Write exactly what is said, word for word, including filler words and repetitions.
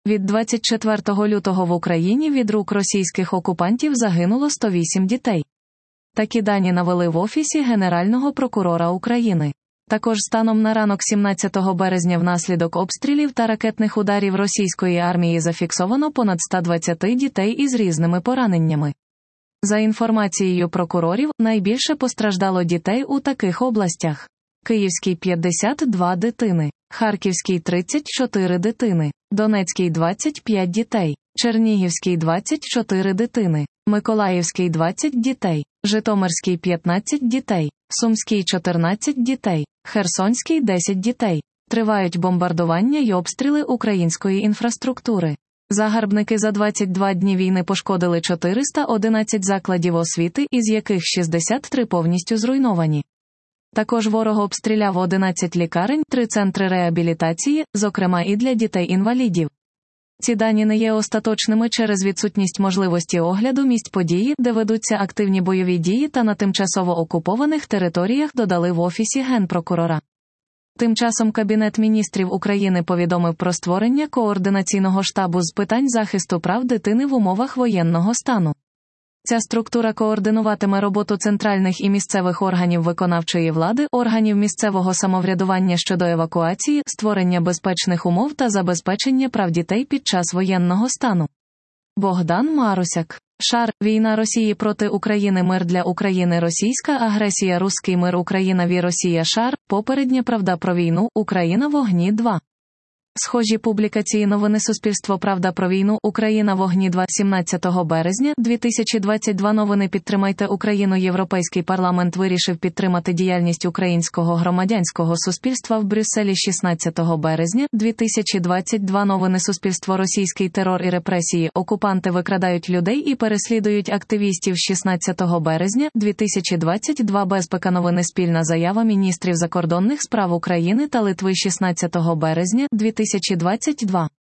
Від двадцять четвертого лютого в Україні від рук російських окупантів загинуло сто вісім дітей. Такі дані навели в Офісі Генерального прокурора України. Також станом на ранок сімнадцятого березня внаслідок обстрілів та ракетних ударів російської армії зафіксовано понад сто двадцять дітей із різними пораненнями. За інформацією прокурорів, найбільше постраждало дітей у таких областях: Київській – п'ятдесят дві дитини, Харківській – тридцять чотири дитини, Донецькій – двадцять п'ять дітей, Чернігівській – двадцять чотири дитини, Миколаївській – двадцять дітей, Житомирській – п'ятнадцять дітей, Сумській – чотирнадцять дітей, Херсонській – десять дітей. Тривають бомбардування й обстріли української інфраструктури. Загарбники за двадцять два дні війни пошкодили чотириста одинадцять закладів освіти, із яких шістдесят три повністю зруйновані. Також ворог обстріляв одинадцять лікарень, три центри реабілітації, зокрема і для дітей-інвалідів. Ці дані не є остаточними через відсутність можливості огляду місць події, де ведуться активні бойові дії, та на тимчасово окупованих територіях, додали в Офісі Генпрокурора. Тим часом Кабінет міністрів України повідомив про створення координаційного штабу з питань захисту прав дитини в умовах воєнного стану. Ця структура координуватиме роботу центральних і місцевих органів виконавчої влади, органів місцевого самоврядування щодо евакуації, створення безпечних умов та забезпечення прав дітей під час воєнного стану. Богдан Марусяк. Шар. Війна Росії проти України. Мир для України. Російська агресія. Руський мир. Україна ві Росія. Шар. Попередня правда про війну. Україна в огні. два. Схожі публікації новини Суспільство Правда про війну. Україна в огні. два. сімнадцятого березня дві тисячі двадцять два. Новини Підтримайте Україну. Європейський парламент вирішив підтримати діяльність українського громадянського суспільства в Брюсселі. шістнадцятого березня дві тисячі двадцять два. Новини Суспільство. Російський терор і репресії. Окупанти викрадають людей і переслідують активістів. шістнадцятого березня дві тисячі двадцять два. Безпека. Новини. Спільна заява міністрів закордонних справ України та Литви. шістнадцятого березня дві тисячі двадцять два.